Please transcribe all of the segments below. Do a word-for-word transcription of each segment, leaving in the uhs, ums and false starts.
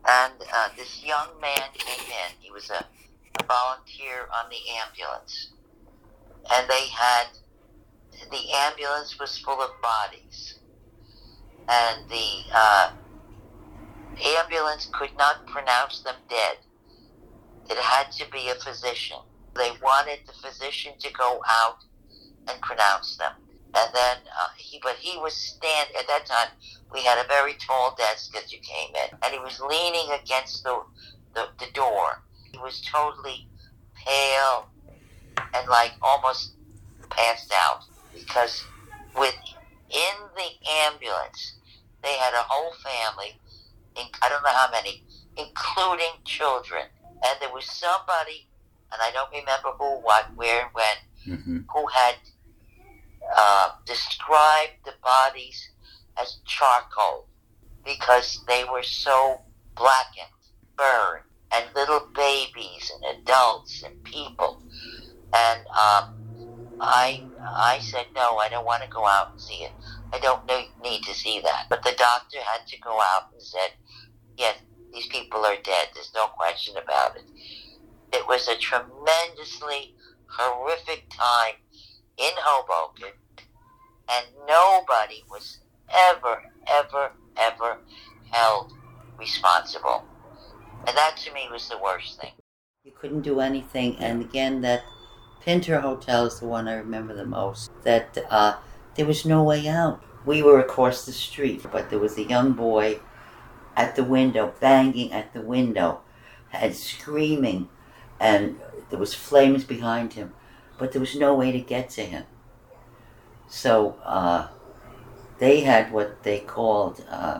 And uh, this young man came in. He was a, a volunteer on the ambulance. And they had, the ambulance was full of bodies. And the uh, ambulance could not pronounce them dead. It had to be a physician. They wanted the physician to go out and pronounce them. And then uh, he, but he was stand at that time. We had a very tall desk as you came in, and he was leaning against the the, the door. He was totally pale and like almost passed out because within the ambulance they had a whole family. In, I don't know how many, including children, and there was somebody, and I don't remember who, what, where, and when, mm-hmm. who had uh, described the bodies as charcoal because they were so blackened, burned, and little babies and adults and people. And um, I I said, no, I don't want to go out and see it. I don't need to see that. But the doctor had to go out and said, yes, these people are dead. There's no question about it. It was a tremendously horrific time in Hoboken, and nobody was ever, ever, ever held responsible. And that to me was the worst thing. You couldn't do anything, and again, that Pinter Hotel is the one I remember the most, that uh, there was no way out. We were across the street, but there was a young boy at the window, banging at the window, and screaming, and there was flames behind him, but there was no way to get to him. So uh, they had what they called uh,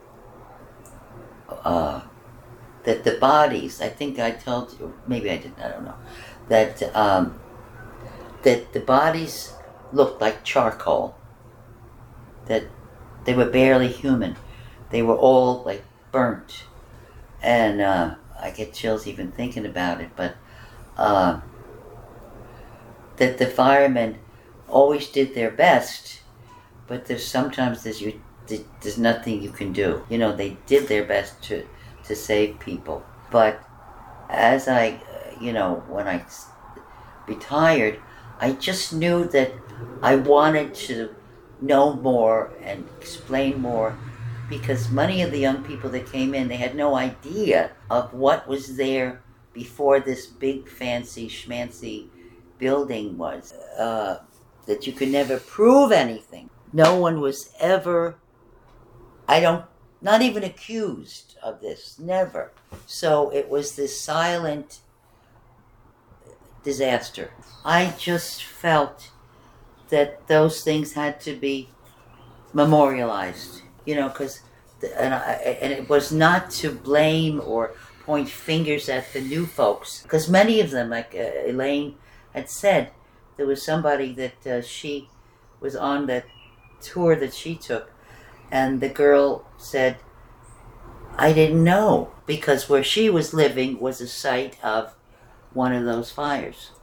uh, that the bodies, I think I told you, maybe I didn't, I don't know, that um, that the bodies looked like charcoal, that they were barely human. They were all like burnt, and uh, I get chills even thinking about it, but uh, that the firemen always did their best, but there's sometimes there's, you, there's nothing you can do. You know, they did their best to, to save people. But as I, you know, when I retired, I just knew that I wanted to know more and explain more, because many of the young people that came in, they had no idea of what was there before this big fancy schmancy building was. Uh, that you could never prove anything. No one was ever, I don't, not even accused of this, never. So it was this silent disaster. I just felt that those things had to be memorialized, you know, because, and, and it was not to blame or point fingers at the new folks, because many of them, like uh, Elaine had said, there was somebody that uh, she was on that tour that she took, and the girl said, I didn't know, because where she was living was a site of one of those fires.